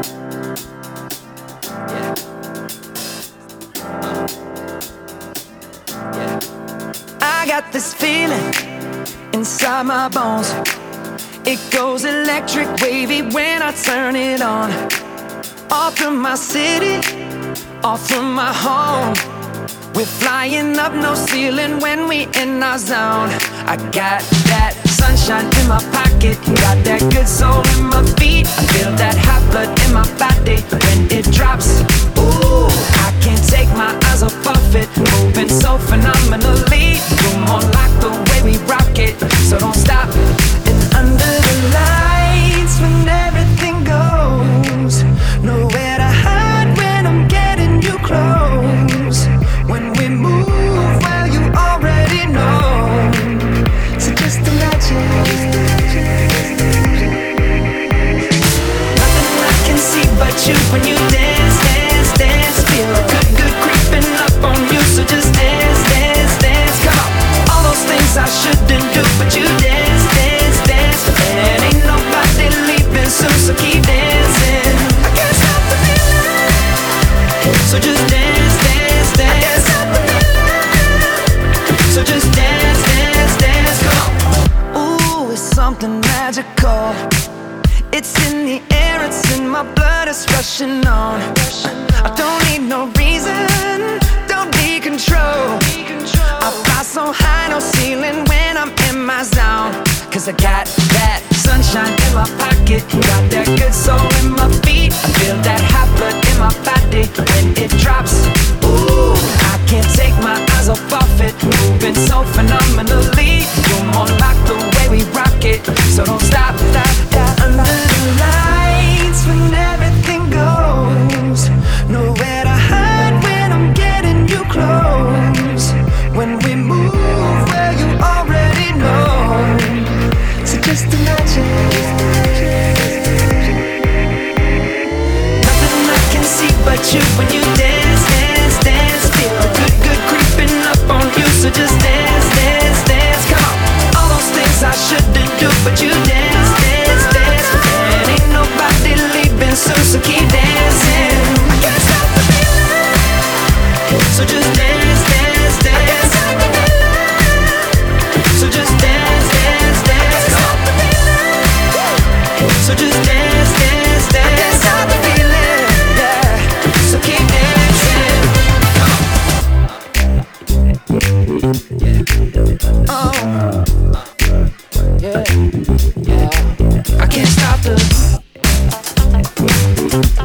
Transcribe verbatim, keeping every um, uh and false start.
I got this feeling inside my bones. It goes electric wavy when I turn it on. Off from my city, off from my home. We're flying up, no ceiling when we in our zone. I got that sunshine in my pocket, got that good soul in my feet. I feel that hot blood in my body when it drops. Ooh, I can't take my eyes off of it, moving so phenomenally. You're more like the way we rock it, so don't stop. And under the lights, when everything goes, nowhere to hide when I'm getting you close. When we move, well, you already know. So just imagine. Nothing I can see but you when you dance, dance, dance. Feel good, good creeping up on you. So just dance, dance, dance. Come on. All those things I shouldn't do, but you dance, dance, dance. And ain't nobody leaving soon, so keep dancing. I can't stop the feeling. So just dance, dance, dance. I can't stop the feeling. So just dance, dance, dance. Come on. Ooh, it's something magical. It's in the air, it's in my blood, it's rushing on. I don't need no reason, don't need control. I fly so high, no ceiling when I'm in my zone. Cause I got that sunshine in my pocket, got that good soul in my feet. I feel that hot blood in my body when it drops. Ooh, I can't take my eyes off of it, moving so phenomenally. You're more like the way we rock it, so don't stop, stop, stop. Under the lights when everything goes, nowhere to hide when I'm getting you close. When we move, well, you already know. So just imagine. Nothing I can see but you when you dance, dance, dance. Feel good, good creeping up on you. So just dance, dance, dance. Come on. All those things I shouldn't do, but you dance, dance, dance. And ain't nobody leaving soon, so keep dancing. I can't stop the feeling. So just dance, dance, dance. I can't stop the feeling. So just dance, dance, dance. Come on. So just dance, dance, dance. I can't stop the feeling. Yeah. So keep dancing. Oh. Yeah. Yeah. I can't stop the